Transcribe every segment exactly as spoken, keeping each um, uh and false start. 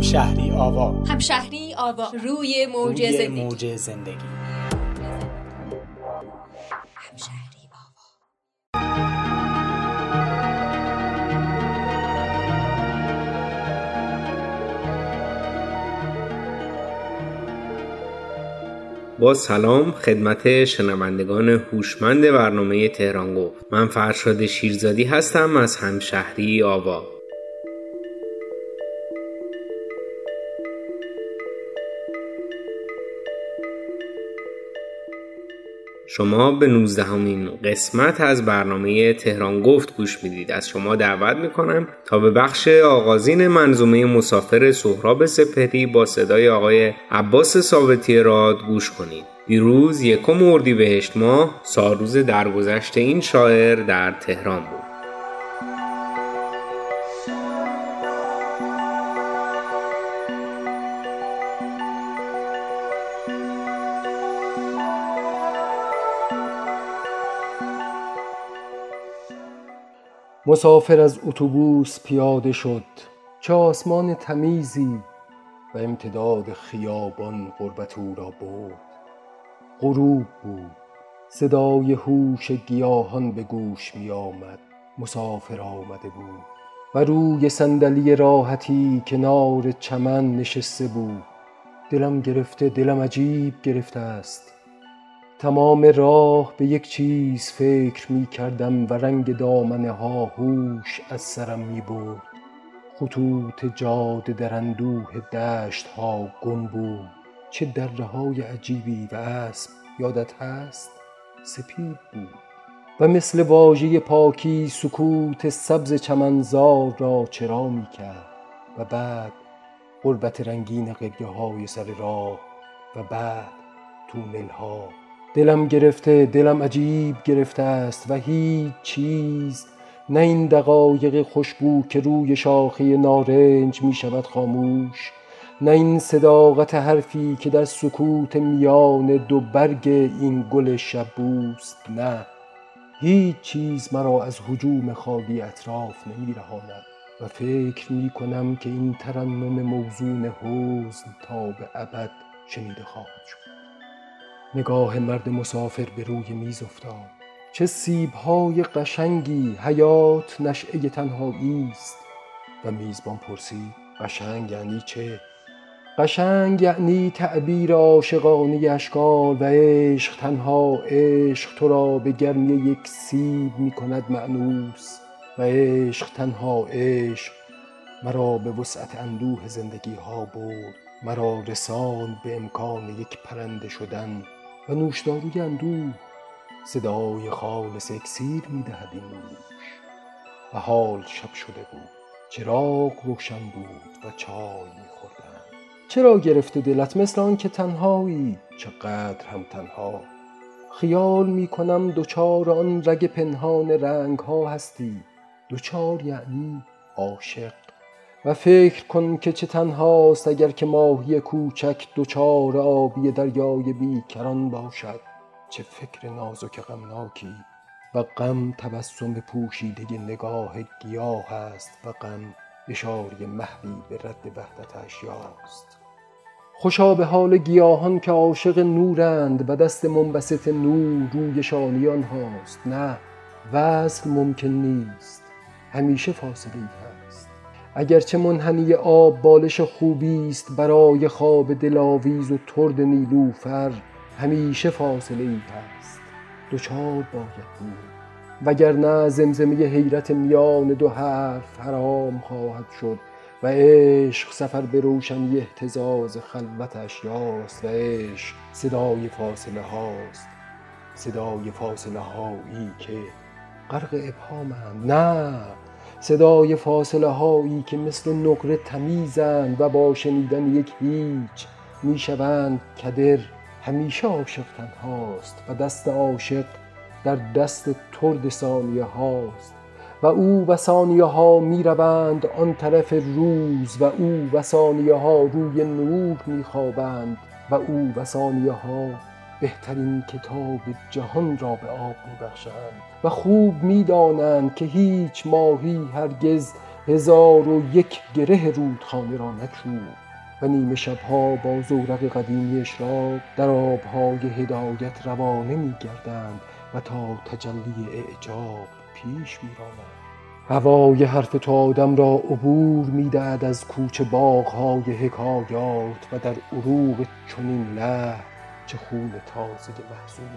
همشهری آوا. همشهری آوا، روی موج زندگی. موج زندگی. همشهری آوا. با سلام خدمت شنوندگان هوشمند برنامه تهران گفت. من فرشاد شیرزادی هستم از همشهری آوا. شما به نوزدهمین قسمت از برنامه تهران گفت گوش میدید. از شما دعوت میکنم تا به بخش آغازین منظومه مسافر سهراب سپهری با صدای آقای عباس ثابتی راد گوش کنید. دیروز یکم اردیبهشت ماه سالروز درگذشت این شاعر در تهران بود. مسافر از اتوبوس پیاده شد، چه آسمان تمیزی و امتداد خیابان غربت او را برد. غروب بود، صدای هوش گیاهان به گوش می آمد. مسافر آمده بود و روی صندلی راحتی کنار چمن نشسته بود. دلم گرفته، دلم عجیب گرفته است. تمام راه به یک چیز فکر می کردم و رنگ دامنه ها هوش از سرم می برد. خطوط جاده در اندوه دشت ها گم بود. چه دره های عجیبی و اسب یادت هست؟ سپید بود و مثل واژه پاکی سکوت سبز چمنزار را چرا می کرد. و بعد غربت رنگین قبیه های سر راه و بعد تونل ها. دلم گرفته، دلم عجیب گرفته است و هیچ چیز، نه این دقایق خوشبو که روی شاخه نارنج می شود خاموش، نه این صداقت حرفی که در سکوت میان دو برگ این گل شبوست، نه هیچ چیز مرا از هجوم خالی اطراف نمی رهاند و فکر می کنم که این ترنم موزون حزن تا به ابد شنیده خواهد شد. نگاه مرد مسافر به روی میز افتاد. چه سیب‌های قشنگی، حیات نشأه تنهایی است. و میزبان پرسید قشنگ یعنی چه؟ قشنگ یعنی تعبیر عاشقانه اشکال و عشق. تنها عشق تو را به گرمی یک سیب می کند مأنوس و عشق، تنها عشق مرا به وسعت اندوه زندگی ها برد، مرا رساند به امکان یک پرنده شدن و نوشداروی اندوه. صدای خالص اکسیر می دهد این نوش. و حال شب شده بود، چراغ روشن بود و چای می خوردم. چرا گرفته دلت مثل آن که تنهایی؟ چقدر هم تنها. خیال می کنم دوچار آن رگ پنهان رنگ ها هستی. دوچار یعنی عاشق. و فکر کن که چه تنهاست اگر که ماهی کوچک دوچار آبی دریای بیکران باشد. چه فکر نازک غمناکی. و غم تبسم پوشیده نگاه گیاه است و غم اشاره محوی به رد وحدت اشیاست. خوشا به حال گیاهان که عاشق نورند و دست منبسط نور روی شانه آنهاست. نه، وصل ممکن نیست، همیشه فاصله ای هست. اگرچه منحنی آب بالش خوبی است برای خواب دلاویز و ترد نیلوفر، همیشه فاصله ای هست. دوچار باید بود، وگرنه زمزمه حیرت میان دو حرف حرام خواهد شد و عشق سفر به روشنی اهتزاز خلوت اشیاست و عشق صدای فاصله هاست. صدای فاصله هایی که غرق ابهامند، نه، صدای فاصله هایی که مثل نقره تمیزند و با شنیدن یک هیچ می شوند کدر. همیشه عاشق تنهاست و دست عاشق در دست ترد ثانیه هاست و او و ثانیه ها می روند آن طرف روز و او و ثانیه ها روی نور می خوابند و او و ثانیه ها بهترین کتاب جهان را به آب می بخشند و خوب می دانند که هیچ ماهی هرگز هزار و یک گره رودخانه را نکوب و نیمه شبها با زورق قدیمی اشراق در آبهای هدایت روانه می‌گردند و تا تجلی اعجاب پیش می‌رانند. هوای حرف تو آدم را عبور می‌دهد از کوچه باغ‌های حکایات و در عروق چنین لحن چه خون تازه محزون.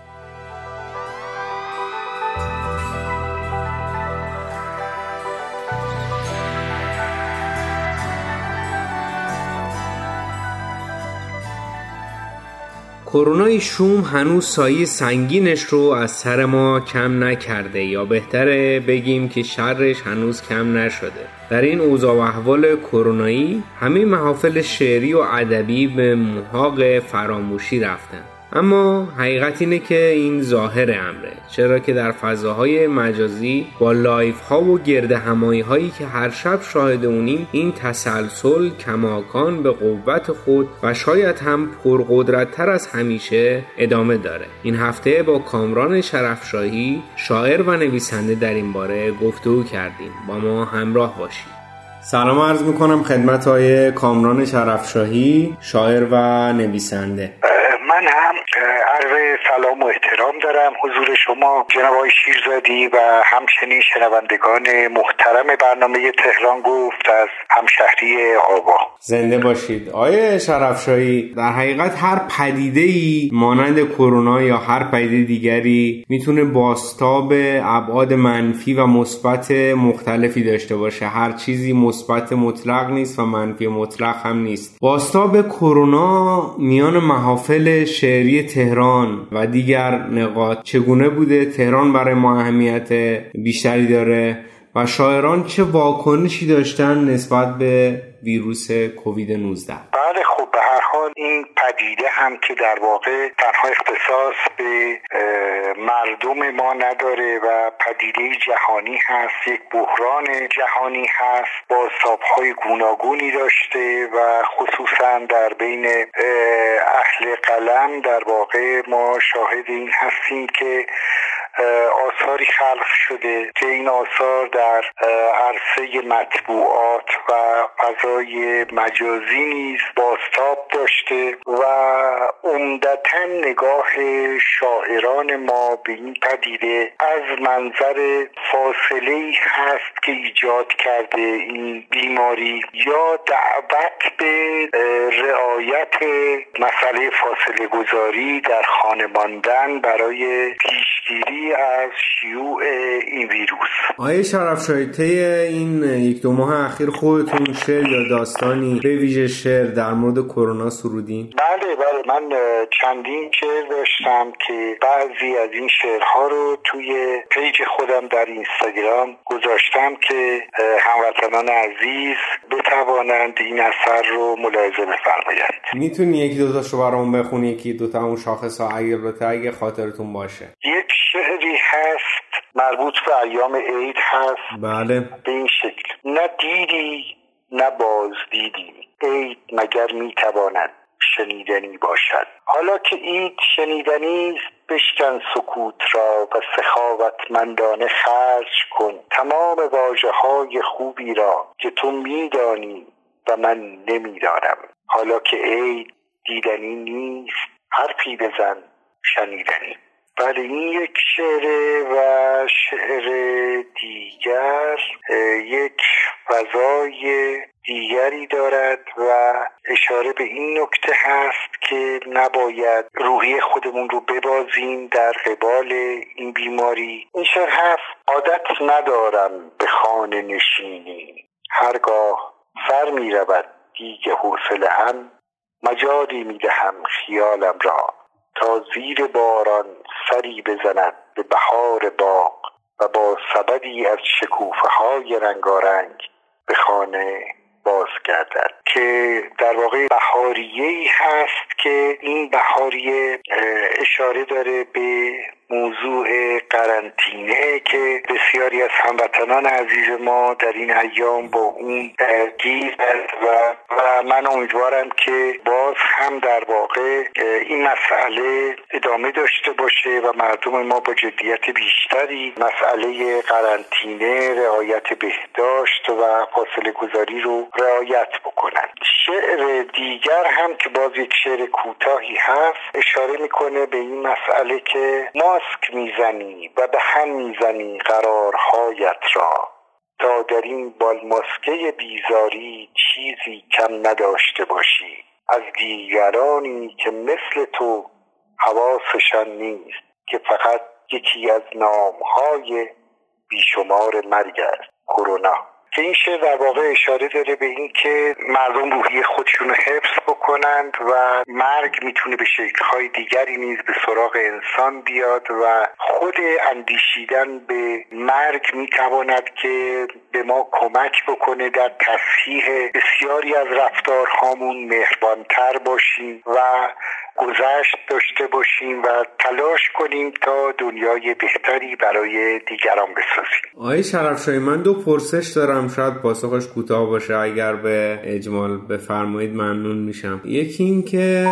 کرونای شوم هنوز سایه سنگینش رو از سر ما کم نکرده، یا بهتره بگیم که شرش هنوز کم نشده. در این اوضاع و احوال کرونایی همه محافل شعری و ادبی به محاق فراموشی رفتن. اما حقیقت اینه که این ظاهر امره، چرا که در فضاهای مجازی با لایف ها و گرد همایی هایی که هر شب شاهد اونیم، این تسلسل کماکان به قوت خود و شاید هم پرقدرت تر از همیشه ادامه داره. این هفته با کامران شرفشاهی شاعر و نویسنده در این باره گفتگو کردیم. با ما همراه باشید. سلام عرض میکنم خدمت های کامران شرفشاهی، شاعر و نویسنده. من هم عرض سلام و احترام دارم حضور شما جناب آقای شیرزادی و همچنین شنوندگان محترم برنامه تهران گفت از همشهری آوا. زنده باشید. آقای شرفشاهی، در حقیقت هر پدیده‌ای مانند کرونا یا هر پدیده دیگری میتونه بازتاب ابعاد منفی و مثبت مختلفی داشته باشه. هر چیزی مثبت مطلق نیست و منفی مطلق هم نیست. بازتاب کرونا میان محافل شعری تهران و دیگر نقاط چگونه بوده؟ تهران برای ما اهمیت بیشتری داره و شاعران چه واکنشی داشتن نسبت به ویروس کووید نوزده؟ بله، خب به هر حال این پدیده هم که در واقع تنها اختصاص به مردم ما نداره و پدیده جهانی هست، یک بحران جهانی هست، با سابقه‌های گوناگونی داشته و خصوصا در بین اهل قلم در واقع ما شاهد این هستیم که آثاری خلق شده که این آثار در عرصه مطبوعات و فضای مجازی نیز بازتاب داشته و عمدتاً نگاه شاعران ما به این پدیده از منظر فاصله‌ای هست که ایجاد کرده این بیماری یا دعوت به رعایت مسئله فاصله گذاری در خانه ماندن برای پیشگیری از شیوع این ویروس. آقای شرفشاهی، طی این یک دو ماه اخیر خودتون شعر یا داستانی به ویژه شعر در مورد کرونا سرودین؟ بله بله، من چندین شعر داشتم که بعضی از این شعرها رو توی پیج خودم در اینستاگرام گذاشتم که هموطنان عزیز بتوانند این اثر رو ملاحظه بفرمایند. میتونی یکی دو تاشو برامون بخونی؟ یکی دو تا اون شاخصا اگه البته اگه خاطرتون باشه. یک شعری هست مربوط به ایام عید هست. بله. به این شکل: نه دیدی نه باز دیدی، عید مگر میتواند شنیدنی باشد. حالا که عید شنیدنی است، بشکن سکوت را و سخاوتمندانه خرج کن تمام واژه‌های خوبی را که تو میدانی و من نمیدانم. حالا که عید دیدنی نیست، حرفی بزن شنیدنی. بله، این یک شعره و شعر دیگر یک فضای دیگری دارد و اشاره به این نکته هست که نباید روحی خودمون رو ببازیم در قبال این بیماری. این شعر هست: عادت ندارم به خانه نشینی، هرگاه سر می رود دیگ حوصله هم، مجالی می دهم خیالم را تا زیر باران سری بزند به بهار باغ و با سبدی از شکوفه های رنگارنگ به خانه باز گردد. که در واقع بهاریه‌ای هست که این بهاریه اشاره داره به موضوع قرنطینه که بسیاری از هموطنان عزیز ما در این ایام با اون گیرند و, و من امیدوارم که باز باز هم در واقع این مسئله ادامه داشته باشه و مردم ما با جدیت بیشتری مسئله قرنطینه، رعایت بهداشت و فاصله گذاری رو رعایت بکنن. شعر دیگر هم که باز یک شعر کوتاهی هست اشاره میکنه به این مسئله که ماسک میزنی و به هم میزنی قرارهایت را، تا در این بالماسکه بیزاری چیزی کم نداشته باشی از دیگرانی که مثل تو حواسشان نیست که فقط یکی از نامهای بیشمار مرگ است، کرونا. که این شعر در واقع اشاره داره به این که مردم روحی خودشون رو حفظ بکنند و مرگ میتونه به شکل‌های دیگری نیز به سراغ انسان بیاد و خود اندیشیدن به مرگ میتواند که به ما کمک بکنه در تصحیح بسیاری از رفتارهامون، مهربانتر باشیم و گذشت داشته باشیم و تلاش کنیم تا دنیای بهتری برای دیگران بسازیم. آقای شرفشاهی، من دو پرسش دارم، شاید پاسخش کوتاه باشه، اگر به اجمال بفرمایید ممنون میشم. یکی این که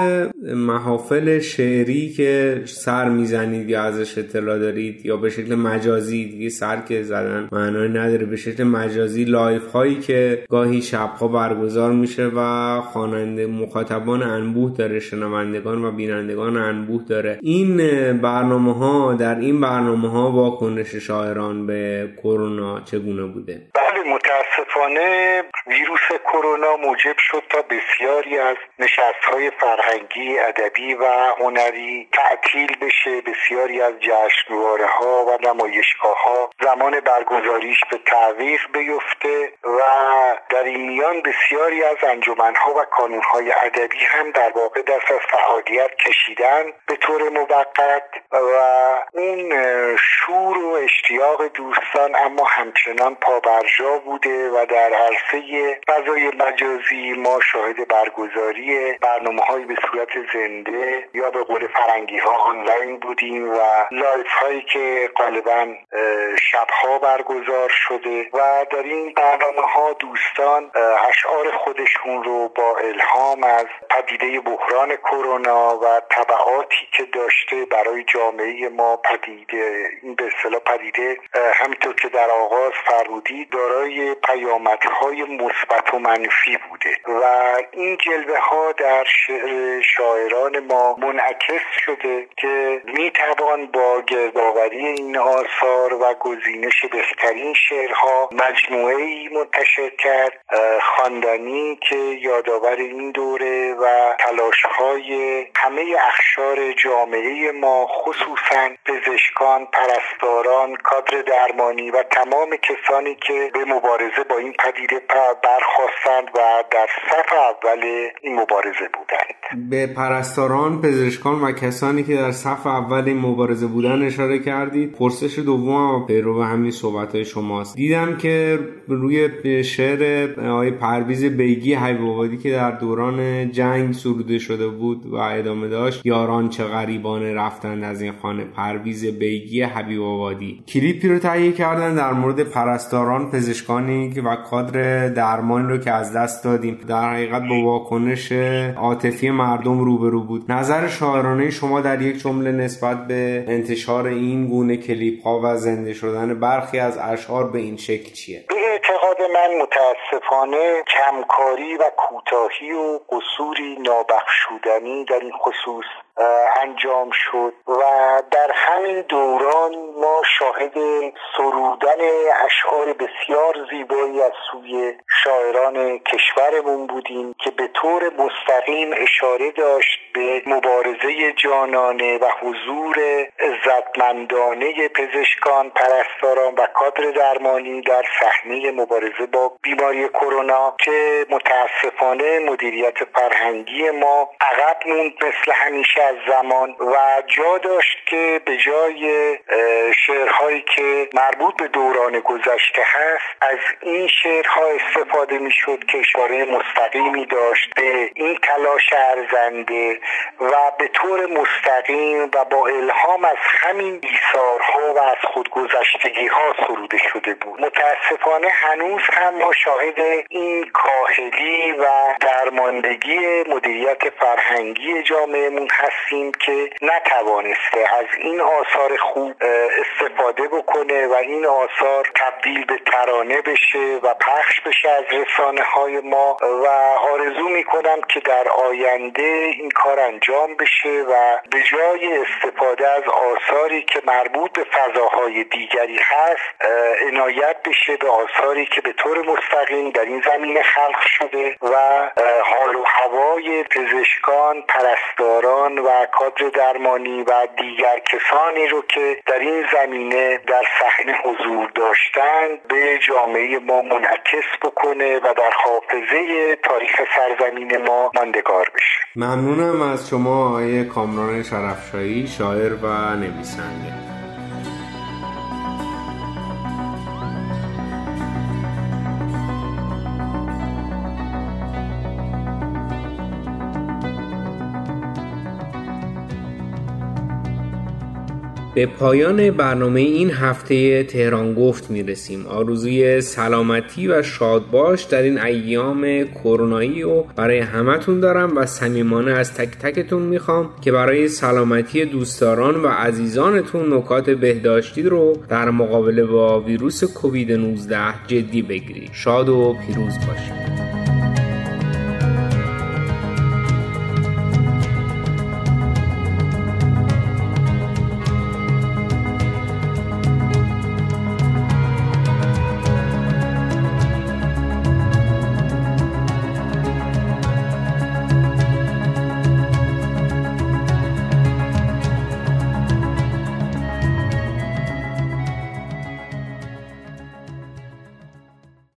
محافل شعری که سر میزنید یا ازش اطلاع دارید یا به شکل مجازی، دیگه سر که زدن معنی نداره، به شکل مجازی لایف هایی که گاهی شبها برگزار میشه و خواننده مخاطبان انبوه داره، شنوندگان و بینندگان انبوه داره، این برنامه ها در این برنامه ها واکنش شاعران به کرونا چگونه بوده؟ بله، متاسفانه ویروس کرونا موجب شد تا بسیاری از نشست‌های فرهنگی، ادبی و هنری تعطیل بشه، بسیاری از جشنواره‌ها و نمایشگاه‌ها زمان برگزاریش به تعویق بیفته و در این میان بسیاری از انجمن‌ها و کانون‌های ادبی هم در واقع دست از فعالیت کشیدن به طور موقت و اون شور و اشتیاق دوستان اما همچنان پابرجا بوده و در عرصه فضای مجازی ما شاهد برگزاری برنامه‌های به صورت زنده یا به قول فرنگی‌ها آنلاین بودیم و لایف هایی که غالباً شب‌ها برگزار شده و در این برنامه‌ها دوستان اشعار خودشون رو با الهام از پدیده بحران کرونا و تبعاتی که داشته برای جامعه ما پدیده این به اصطلاح پدیده همینطور که در آغاز فرمودید دارای پیامدهای مثبت و منفی بوده و این جلوه ها در شعر شاعران ما منعکس شده که میتوان با گردآوری این آثار و گزینش بهترین شعرها مجموعه‌ای منتشر کرد خواندنی که یادآور این دوره و تلاش‌های همه اقشار جامعه ما، خصوصاً پزشکان، پرستاران، کادر درمانی و تمام کسانی که به مبارزه با این پدیده برخاستند و در صف اول این مبارزه بودند. به پرستاران، پزشکان و کسانی که در صف اول این مبارزه بودن اشاره کردید. پرسش دومم پیرو همین صحبت‌های شماست. دیدم که روی شعر آقای پرویز بیگی حبیب آبادی که در دوران جنگ سروده شده بود و ادامه داشت، یاران چه غریبانه رفتند از این خانه، پرویز بیگی حبیب آبادی، کلیپی رو تهیه کردن در مورد پرستاران، پزشکانی و کادر درمان رو که از دست دادیم. در حقیقت با واکنش عاطفی مردم روبرو بود. نظر شاعرانه شما در یک جمله نسبت به انتشار این گونه کلیپ ها و زنده شدن برخی از اشعار به این شکل چیه؟ به اعتقاد من متاسفانه کمکاری و کوتاهی و قصوری نابخشودنی در این خصوص انجام شد و در همین دوران ما شاهد سرودن اشعار بسیار زیبایی از سوی شاعران کشورمون بودیم که به طور مستقیم اشاره داشت به مبارزه جانانه و حضور عزتمندانه پزشکان، پرستاران و کادر درمانی در صحنه مبارزه با بیماری کرونا که متاسفانه مدیریت فرهنگی ما عقب موند مثل همیشه از زمان و جا داشت که به جای شعرهایی که مربوط به دوران گذشته هست از این شعرها استفاده میشد که اشاره مستقیمی داشت به این تلاش ارزنده و به طور مستقیم و با الهام از همین ایثارها و از خودگذشتگی ها سروده شده بود. متاسفانه هنوز هم ما شاهد این کاهلی و درماندگی مدیریت فرهنگی جامعهمون هستیم که نتوانسته از این آثار خوب استفاده بکنه و این آثار تبدیل به ترانه بشه و پخش بشه از رسانه های ما و آرزو میکنم که در آینده این کار انجام بشه و به جای استفاده از آثاری که مربوط به فضاهای دیگری هست عنایت بشه به آثاری که به طور مستقیم در این زمینه خلق شده و حال و هوای پزشکان، پرستاران و کادر درمانی و دیگر کسانی رو که در این زمینه در صحنه حضور داشتند به جامعه ما منعکس بکنه و در حافظه تاریخ سرزمین ما ماندگار بشه. ممنونم از شما آقای کامران شرفشاهی، شاعر و نویسنده. به پایان برنامه این هفته تهران گفت میرسیم. آرزوی سلامتی و شادباش در این ایام کرونایی رو برای همتون دارم و صمیمانه از تک تکتون میخوام که برای سلامتی دوستداران و عزیزانتون نکات بهداشتی رو در مقابله با ویروس کووید نوزده جدی بگیرید. شاد و پیروز باشید.